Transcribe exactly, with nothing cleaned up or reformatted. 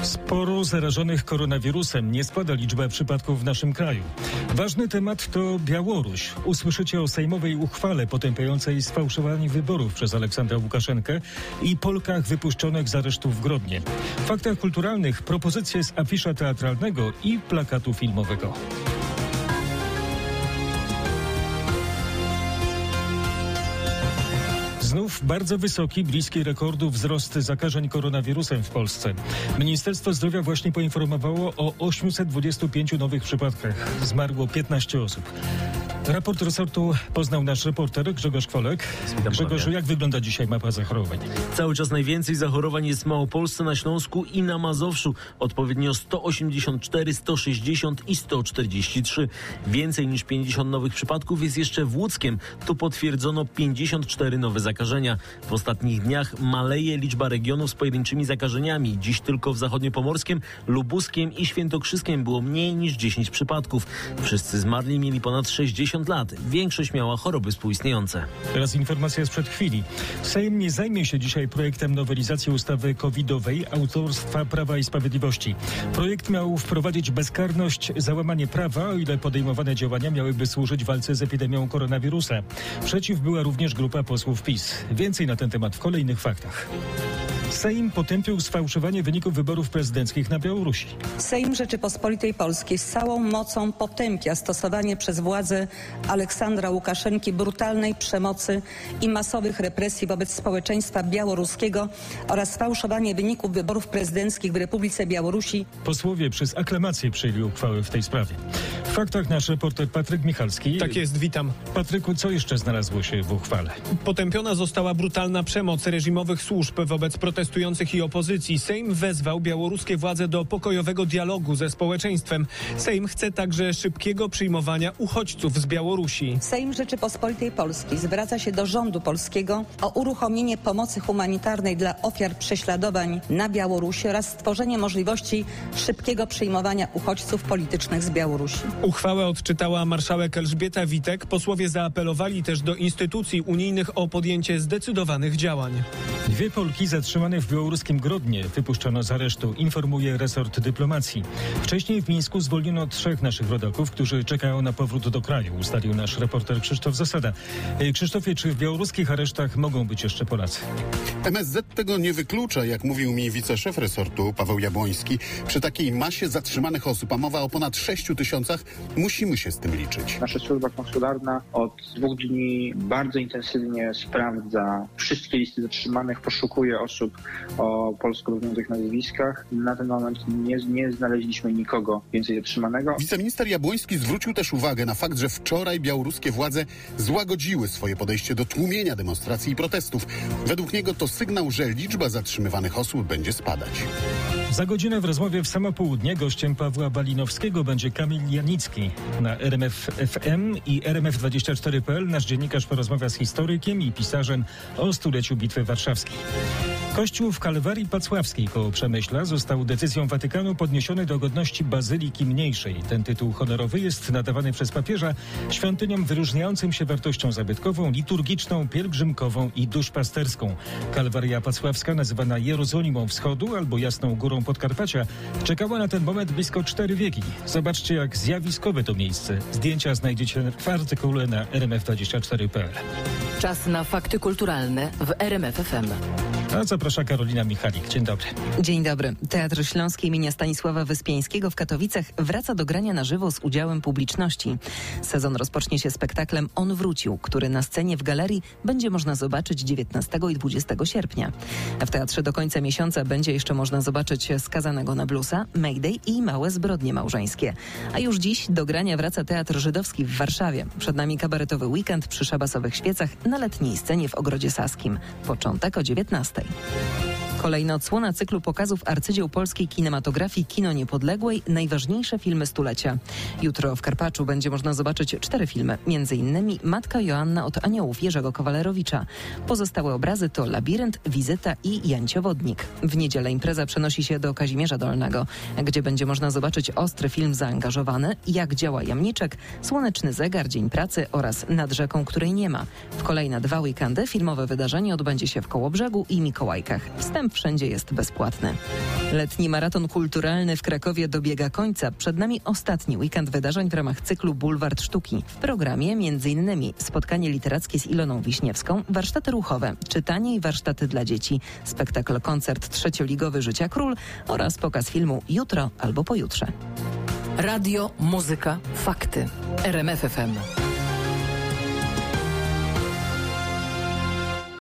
Sporo zarażonych koronawirusem. Nie spada liczba przypadków w naszym kraju. Ważny temat to Białoruś. Usłyszycie o sejmowej uchwale potępiającej sfałszowanie wyborów przez Aleksandra Łukaszenkę i Polkach wypuszczonych z aresztu w Grodnie. W faktach kulturalnych propozycje z afisza teatralnego i plakatu filmowego. Znów bardzo wysoki, bliski rekordu wzrost zakażeń koronawirusem w Polsce. Ministerstwo Zdrowia właśnie poinformowało o osiemset dwudziestu pięciu nowych przypadkach. Zmarło piętnaście osób. Raport resortu poznał nasz reporter Grzegorz Kwolek. Grzegorzu, jak wygląda dzisiaj mapa zachorowań? Cały czas najwięcej zachorowań jest w Małopolsce, na Śląsku i na Mazowszu. Odpowiednio sto osiemdziesiąt cztery, sto sześćdziesiąt i sto czterdzieści trzy. Więcej niż pięćdziesiąt nowych przypadków jest jeszcze w Łódzkiem. Tu potwierdzono pięćdziesiąt cztery nowe zakażenia. W ostatnich dniach maleje liczba regionów z pojedynczymi zakażeniami. Dziś tylko w zachodniopomorskim, lubuskim i świętokrzyskiem było mniej niż dziesięć przypadków. Wszyscy zmarli mieli ponad sześćdziesiąt lat. Większość miała choroby współistniejące. Teraz informacja sprzed chwili. Sejm nie zajmie się dzisiaj projektem nowelizacji ustawy covidowej autorstwa Prawa i Sprawiedliwości. Projekt miał wprowadzić bezkarność za łamanie prawa, o ile podejmowane działania miałyby służyć walce z epidemią koronawirusa. Przeciw była również grupa posłów PiS. Więcej na ten temat w kolejnych faktach. Sejm potępił sfałszowanie wyników wyborów prezydenckich na Białorusi. Sejm Rzeczypospolitej Polskiej z całą mocą potępia stosowanie przez władze Aleksandra Łukaszenki brutalnej przemocy i masowych represji wobec społeczeństwa białoruskiego oraz sfałszowanie wyników wyborów prezydenckich w Republice Białorusi. Posłowie przez aklamację przyjęli uchwałę w tej sprawie. W faktach nasz reporter Patryk Michalski. Tak jest, witam. Patryku, co jeszcze znalazło się w uchwale? Potępiona została brutalna przemoc reżimowych służb wobec protestujących i opozycji. Sejm wezwał białoruskie władze do pokojowego dialogu ze społeczeństwem. Sejm chce także szybkiego przyjmowania uchodźców z Białorusi. Sejm Rzeczypospolitej Polskiej zwraca się do rządu polskiego o uruchomienie pomocy humanitarnej dla ofiar prześladowań na Białorusi oraz stworzenie możliwości szybkiego przyjmowania uchodźców politycznych z Białorusi. Uchwałę odczytała marszałek Elżbieta Witek. Posłowie zaapelowali też do instytucji unijnych o podjęcie zdecydowanych działań. Dwie Polki zatrzymane w białoruskim Grodnie wypuszczono z aresztu, informuje resort dyplomacji. Wcześniej w Mińsku zwolniono trzech naszych rodaków, którzy czekają na powrót do kraju, ustalił nasz reporter Krzysztof Zasada. Krzysztofie, czy w białoruskich aresztach mogą być jeszcze Polacy? M S Z tego nie wyklucza, jak mówił mi wiceszef resortu Paweł Jabłoński. Przy takiej masie zatrzymanych osób, a mowa o ponad sześciu tysiącach, musimy się z tym liczyć. Nasza służba konsularna od dwóch dni bardzo intensywnie sprawdza wszystkie listy zatrzymanych, poszukuje osób o polsko brzmiących nazwiskach. Na ten moment nie, nie znaleźliśmy nikogo więcej zatrzymanego. Wiceminister Jabłoński zwrócił też uwagę na fakt, że wczoraj białoruskie władze złagodziły swoje podejście do tłumienia demonstracji i protestów. Według niego to sygnał, że liczba zatrzymywanych osób będzie spadać. Za godzinę w rozmowie w samo południe gościem Pawła Balinowskiego będzie Kamil Janicki. Na R M F F M i R M F dwadzieścia cztery kropka P L nasz dziennikarz porozmawia z historykiem i pisarzem o stuleciu Bitwy Warszawskiej. Kościół w Kalwarii Pacławskiej koło Przemyśla został decyzją Watykanu podniesiony do godności Bazyliki Mniejszej. Ten tytuł honorowy jest nadawany przez papieża świątyniom wyróżniającym się wartością zabytkową, liturgiczną, pielgrzymkową i duszpasterską. Kalwaria Pacławska, nazywana Jerozolimą Wschodu albo Jasną Górą Podkarpacia, czekała na ten moment blisko cztery wieki. Zobaczcie, jak zjawiskowe to miejsce. Zdjęcia znajdziecie w artykule na R M F dwadzieścia cztery kropka P L. Czas na fakty kulturalne w R M F F M. A zaprasza Karolina Michalik. Dzień dobry. Dzień dobry. Teatr Śląski imienia Stanisława Wyspiańskiego w Katowicach wraca do grania na żywo z udziałem publiczności. Sezon rozpocznie się spektaklem On wrócił, który na scenie w galerii będzie można zobaczyć dziewiętnastego i dwudziestego sierpnia. W teatrze do końca miesiąca będzie jeszcze można zobaczyć Skazanego na bluesa, Mayday i Małe zbrodnie małżeńskie. A już dziś do grania wraca Teatr Żydowski w Warszawie. Przed nami kabaretowy weekend przy szabasowych świecach na letniej scenie w Ogrodzie Saskim. Początek o dziewiętnastej. Kolejna odsłona cyklu pokazów arcydzieł polskiej kinematografii Kino Niepodległej – najważniejsze filmy stulecia. Jutro w Karpaczu będzie można zobaczyć cztery filmy, między innymi Matka Joanna od Aniołów Jerzego Kawalerowicza. Pozostałe obrazy to Labirynt, Wizyta i Janciowodnik. W niedzielę impreza przenosi się do Kazimierza Dolnego, gdzie będzie można zobaczyć ostry film Zaangażowany, Jak działa jamniczek, Słoneczny zegar, Dzień pracy oraz Nad rzeką, której nie ma. W kolejne dwa weekendy filmowe wydarzenie odbędzie się w Kołobrzegu i Mikołajkach. Wstęp wszędzie jest bezpłatny. Letni maraton kulturalny w Krakowie dobiega końca. Przed nami ostatni weekend wydarzeń w ramach cyklu Bulwar Sztuki. W programie m.in. spotkanie literackie z Iloną Wiśniewską, warsztaty ruchowe, czytanie i warsztaty dla dzieci, spektakl koncert trzecioligowy Życia Król oraz pokaz filmu Jutro albo pojutrze. Radio, muzyka, fakty. R M F F M.